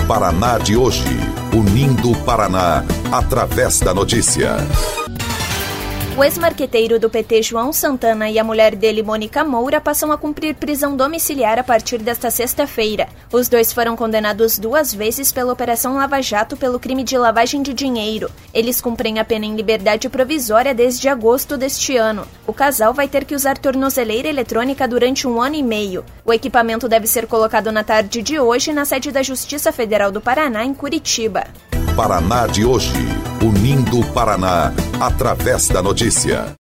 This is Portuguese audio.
Paraná de hoje, unindo o Paraná através da notícia. O ex-marqueteiro do PT, João Santana, e a mulher dele, Mônica Moura, passam a cumprir prisão domiciliar a partir desta sexta-feira. Os dois foram condenados 2 vezes pela Operação Lava Jato pelo crime de lavagem de dinheiro. Eles cumprem a pena em liberdade provisória desde agosto deste ano. O casal vai ter que usar tornozeleira eletrônica durante 1 ano e meio. O equipamento deve ser colocado na tarde de hoje na sede da Justiça Federal do Paraná, em Curitiba. Paraná de hoje, unindo o Paraná através da notícia.